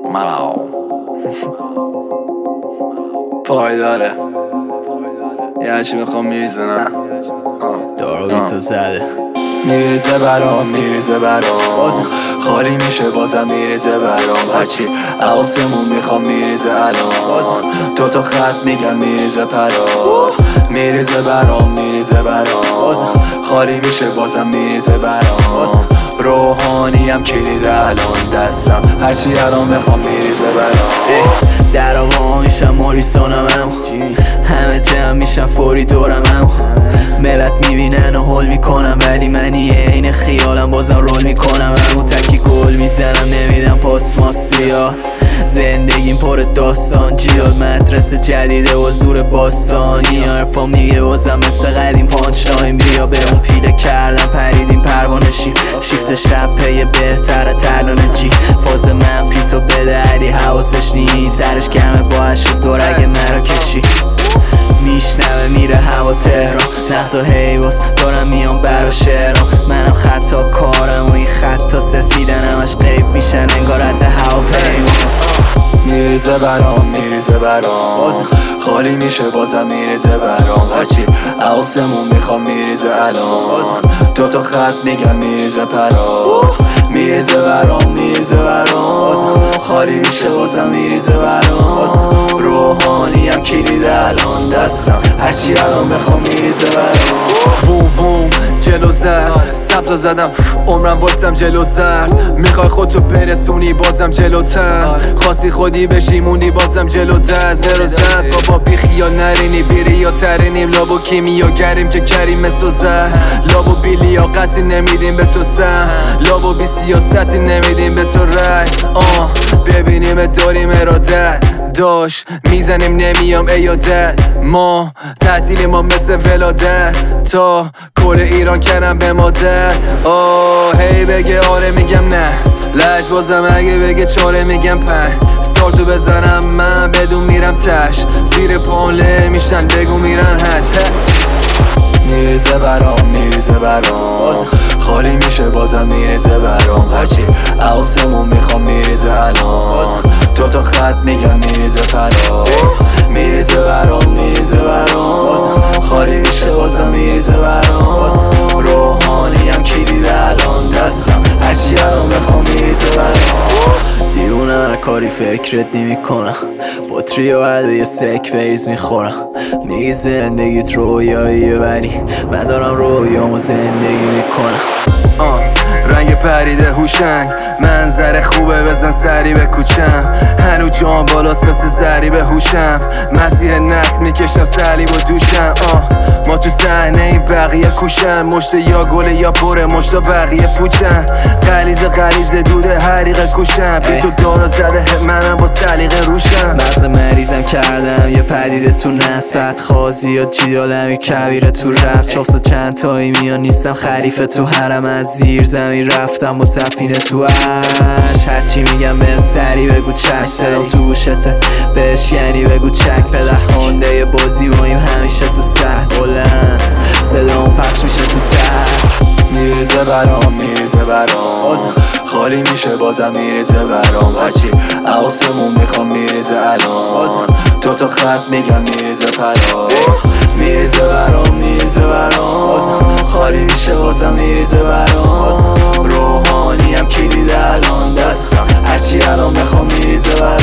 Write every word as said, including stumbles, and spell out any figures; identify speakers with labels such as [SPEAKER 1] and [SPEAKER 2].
[SPEAKER 1] ملاو پایداره یه هرچی میخوام میریزنم
[SPEAKER 2] دارو بی تو زده
[SPEAKER 1] میریزه برام میریزه برام بازم خالی میشه بازم میریزه برام هرچی آسمون میخوام میریزه الان بازم دوتا خط میگم میریزه پرات میریزه برام میریزه برام بازم خالی میشه بازم میریزه برام بازم روحانیم کلید الان دستم هرچی الان میخوام میریزه برام
[SPEAKER 2] در آقا میشم موریسونم همه جمع میشم فوری دورم ملت میبینن و حل میکنم ولی منی این خیالم بازم رول میکنم همون تکی گل میزنم نمیدم پاس ماسیا زندگیم پر داستان جیاد مدرسه جدیده و زور باستانی حرفام دیگه بازم مثل قدیم پانچ لاین بیا به اون پیله کردم پریدیم پروانه شیم شیفت شب پی بهتره ترلانه جی فاز منفی تو بده علی حواسش نیست سرش گرمه باعث شد دورگ مرا کشی میشنوه میره هوا تهران نقد و حیواس دارم میام برا شعرام منم خطا کارم و این خطا سفیدن همش غیب میشن انگار رد هوا پیمان
[SPEAKER 1] میریزه برام میریزه برام بازم خالی میشه بازم میریزه برام هرچی آسمون میخوام میریزه الان بازم دوتا خط میگم میریزه پرات میریزه برام میریزه برام بازم خالی میشه بازم میریزه برام بازم روحانیم کلید الان دستم هرچی الان بخوام میریزه برام ووم ووم جلو زد سبزا زدم عمرم واسم جلو زرد میخوای خودتو برسونی بازم جلوتر خواستی خودی بشی موندی بازم جلو در زرو زد بابا بی خیال نرینی بیری یا ترینیم لابو کیمیا گریم که کریم مثل زر لابو بی لیاقتی نمیدیم به تو سن لابو بی سیاستی نمیدیم به تو رای آه ببینیم داریم ارادت داش میزنیم نمیام ایادت ما تعطیلی ما مثل ولادت تا کل ایران کنم به مادر آه هی بگه آره میگم نه لج بازم اگه بگه چاره میگم پنج ستارتو بزنم من بدون میرم تش زیر پانله میشن بگو میرن حج میریزه برام میریزه برام بازم خالی میشه بازم میریزه برام هرچی آسمون میخوام میریزه الان بازم دوتا خط میگم میریزه پرات میریزه برام میریزه برام بازم خالی میشه بازم میریزه برام بازم روحانیم کلید الان دستم هرچی الان بخوام میریزه برام
[SPEAKER 2] دیوونه هر کاری فکرت نمی کنم با تریو هر یه سک بریز میخورم میگی زندگیت رویاییه ولی من دارم رویامو زندگی میکنم
[SPEAKER 1] آه رنگ پریده هوشنگ منظر خوبه بزن سری به کوچم هنو جان بالاست مثل زری به هوشم مسیح نسل میکشم صلیب و دوشم آه ما تو صحنه این بقیه کوشن مشت یا گله یا پره مشتا بقیه پوچن غلیظ غلیظ دوده حریق کوشن بی تو دارا زده منم با سلیقه روشم
[SPEAKER 2] مغز مریضم کردم یه پدیده تو نسبت خازی یا جیدالمی کبیره تو رفت چاست چند تایی میان نیستم خلیفه تو حرم از زیر زمین رفتم با سفینه تو عرش هرچی میگم به سری بگو چک صدام تو گوشته بهش یعنی بگو چک پدر خونده یه بازی مایم همیشه تو سطح بلند صدام پخش میشه تو سطح
[SPEAKER 1] میریزه برام میریزه برام بازم خالی میشه بازم میریزه برام هرچی آسمون میخوام میریزه الان بازم دوتا خط میگم میریزه پرات میریزه برام میریزه برام بازم خالی میشه بازم میریزه برام بازم روحانیم کلید الان دستم هرچی الان بخوام میریزه برام